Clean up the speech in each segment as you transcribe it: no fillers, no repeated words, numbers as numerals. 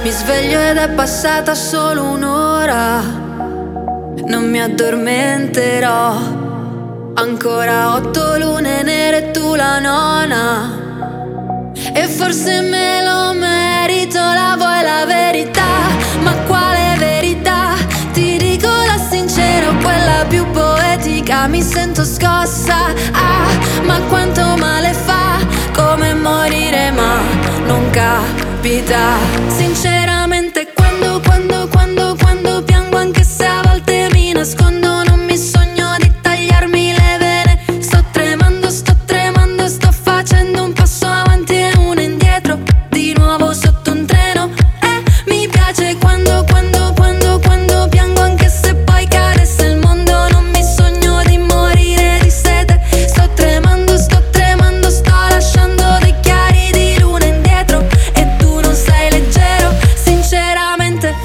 Mi sveglio ed è passata solo un'ora. Non mi addormenterò. Ancora 8 lune nere e tu la nona. E forse me lo merito, la vuoi la verità? Ma quale verità? Ti dico la sincera o quella più poetica. Mi sento scossa, ma quanto male fa. Come morire ma non capita. Sinceramente quando piango, anche se a volte mi nascondo, non mi sogno di tagliarmi le vene. Sto tremando, sto facendo un passo avanti e uno indietro, di nuovo sotto un treno. Mi piace quando piango, anche se poi cadesse il mondo. Non mi sogno di morire di sete. Sto tremando, sto lasciando dei chiari di luna indietro. E tu non sei leggero, sinceramente.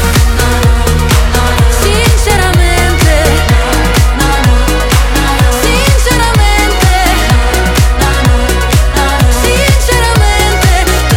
Sinceramente, sinceramente, sinceramente,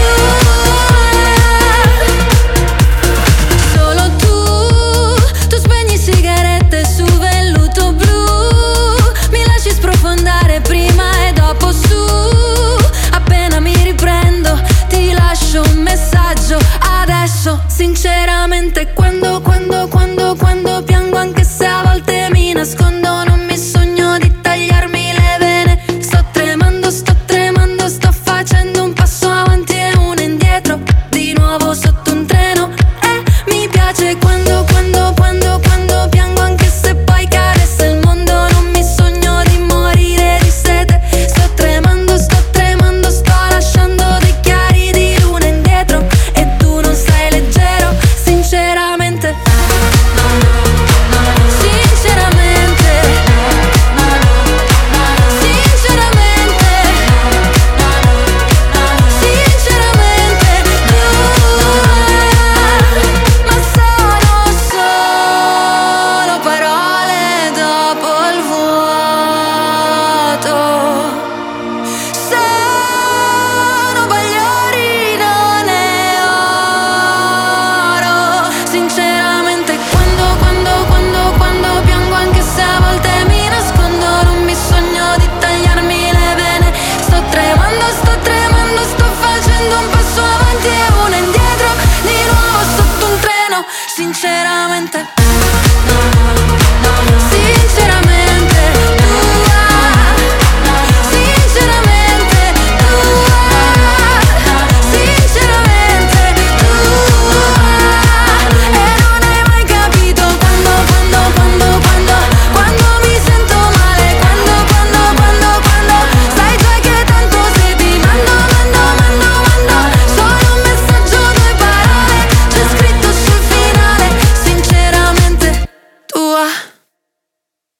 solo tu spegni sigarette su velluto blu. Mi lasci sprofondare prima e dopo su. Appena mi riprendo ti lascio un messaggio adesso. Sinceramente quando piango, anche se a volte mi nascondo, non mi sogno di tagliarmi le vene. Sto tremando, sto facendo un passo avanti e uno indietro, di nuovo sotto un treno. Mi piace quando piango, anche se poi cadesse il mondo. Non mi sogno di morire di sete. Sto tremando, sto lasciando dei chiari di luna indietro. E tu non sei leggero, sinceramente. Sinceramente, sinceramente, sinceramente, ma sono solo parole dopo il vuoto. Sono bagliori, non è oro. Sinceramente quando piango, anche se a volte mi nascondo, non mi sogno di tagliarmi le vene. Sto tremando, sto facendo un passo avanti e uno indietro, di nuovo sotto un treno. Sinceramente.